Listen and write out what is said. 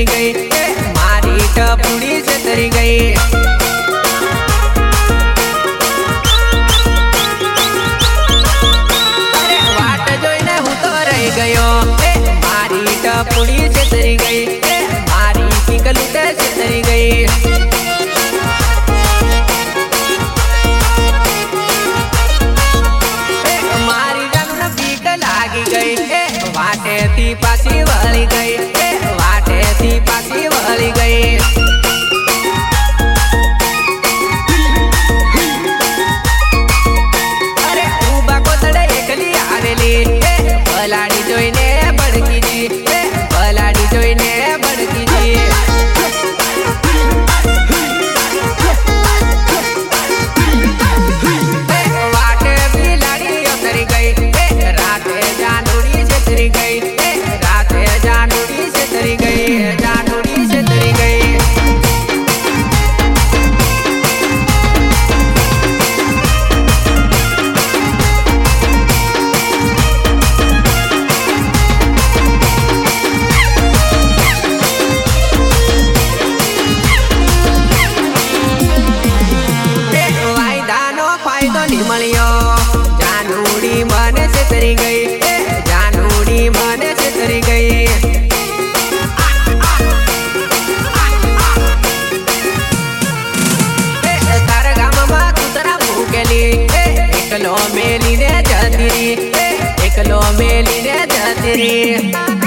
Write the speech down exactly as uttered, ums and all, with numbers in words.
છેતરી ગઈ, મારી ટપુડી છેતરી ગઈ। અરે વાટ જોઈને હું તો રહી ગયો, મારી ટપુડી છેતરી ગઈ, મારી પીકલુટે છેતરી ગઈ। वाटेती पासी वाली गई, वाटेती पासी वाली गई। अरे उबा को तड़े एकली आवेली, बलाड़ी जोईने बड़की जी, बलाड़ी जोईने बड़की जी। वाटे बिलाड़ी उतरी गई, राते जानूड़ी छेतरी गई, राते जानूड़ी छेतरी गई, जानूड़ी छेतरी गई। वायदानो फायदो नहीं मळ्यो, जानूड़ी मने छेतरी गई, जानूड़ी मने छेतरी गई। तार गाममां कूतरा भूकेली, एकलो मेलीने जती री, एकलो मेलीने जती री।